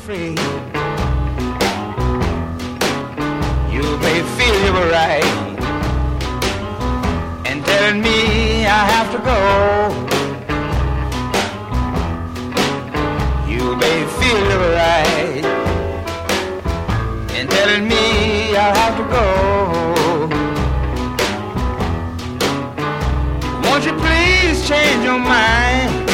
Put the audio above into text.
free. You may feel you were right in telling me I have to go. You may feel you were right in telling me I have to go. Won't you please change your mind?